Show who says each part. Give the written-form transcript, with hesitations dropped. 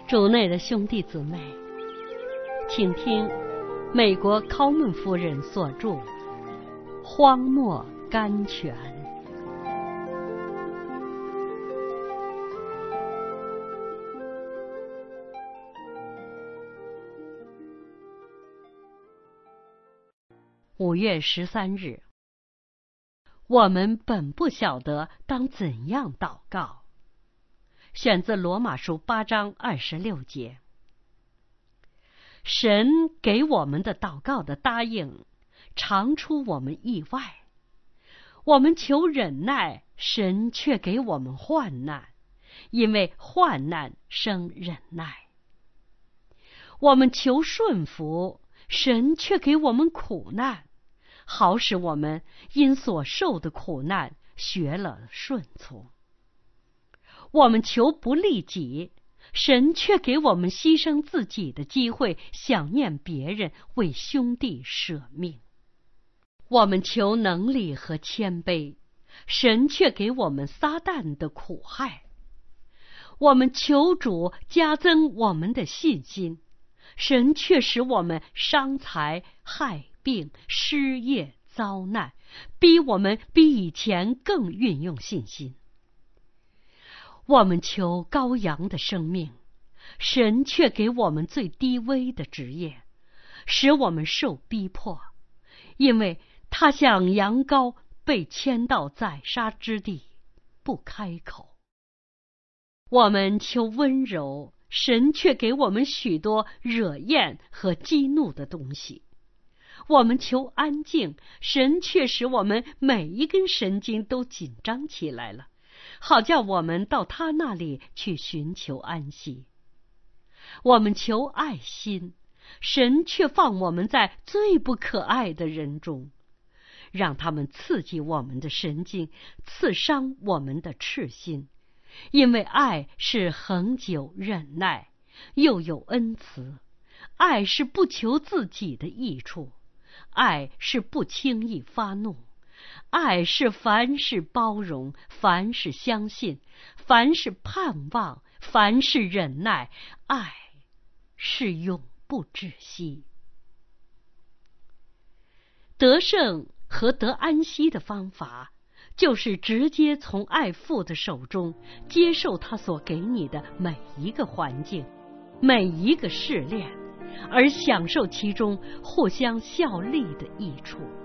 Speaker 1: 主内的兄弟姊妹，请听美国考门夫人所著《荒漠甘泉》。5月13日，我们本不晓得当怎样祷告。选自罗马书8章26节。神给我们的祷告的答应，常出我们意外。我们求忍耐，神却给我们患难，因为患难生忍耐。我们求顺服，神却给我们苦难，好使我们因所受的苦难学了顺从。我们求不利己，神却给我们牺牲自己的机会，想念别人，为兄弟舍命。我们求能力和谦卑，神却给我们撒旦的苦害。我们求主加增我们的信心，神却使我们伤财、害病、失业、遭难，逼我们比以前更运用信心。我们求羔羊的生命，神却给我们最低微的职业，使我们受逼迫，因为他像羊羔被牵到宰杀之地，不开口。我们求温柔，神却给我们许多惹厌和激怒的东西。我们求安静，神却使我们每一根神经都紧张起来了，好叫我们到他那里去寻求安息。我们求爱心，神却放我们在最不可爱的人中，让他们刺激我们的神经，刺伤我们的赤心。因为爱是恒久忍耐，又有恩慈；爱是不求自己的益处；爱是不轻易发怒；爱是凡事包容，凡事相信，凡事盼望，凡事忍耐，爱是永不止息。得胜和得安息的方法，就是直接从爱父的手中接受他所给你的每一个环境，每一个试炼，而享受其中互相效力的益处。